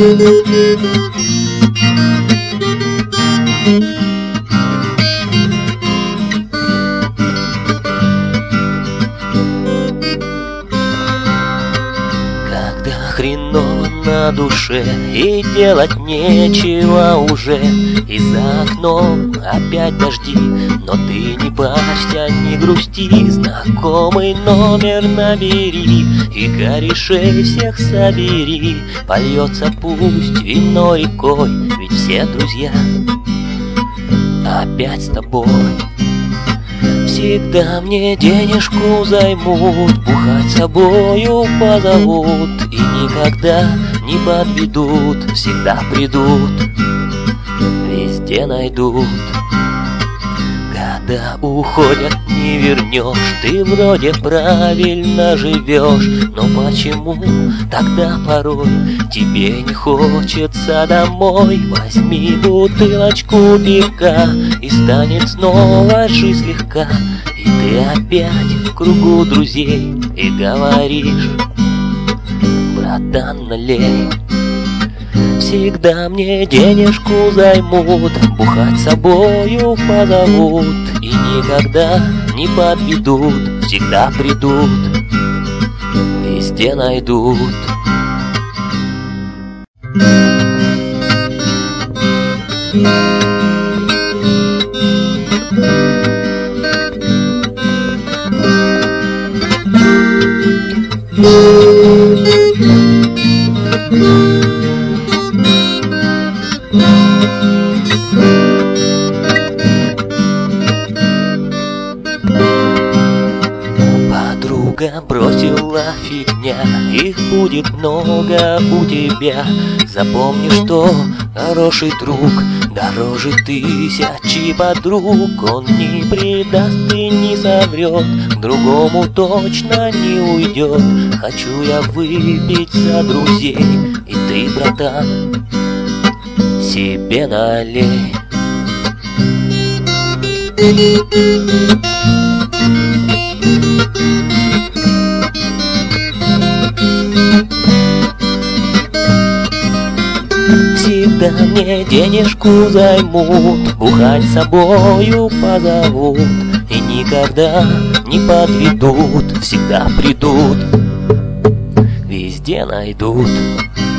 Когда хреново на душе и делать нечего уже, и за окном опять дожди, но ты не парься, не грусти, знакомый номер набери и корешей всех собери. Польется пусть вино рекой, ведь все друзья опять с тобой. Всегда мне денежку займут, бухать с собою позовут, и никогда не подведут, всегда придут, везде найдут. Года уходят, не вернешь, ты вроде правильно живешь, но почему тогда порой тебе не хочется домой? Возьми бутылочку пивка, и станет снова жизнь легка, и ты опять в кругу друзей и говоришь: братан, налей. Всегда мне денежку займут, бухать с собою позовут, и никогда не подведут, всегда придут, везде найдут. Подруга бросила фигня, их будет много у тебя. Запомни, что хороший друг дороже тысячи подруг. Он не предаст и не соврет, к другому точно не уйдет. Хочу я выпить за друзей, и ты, братан, себе налей. Всегда мне денежку займут, бухать с собою позовут, и никогда не подведут, всегда придут, везде найдут.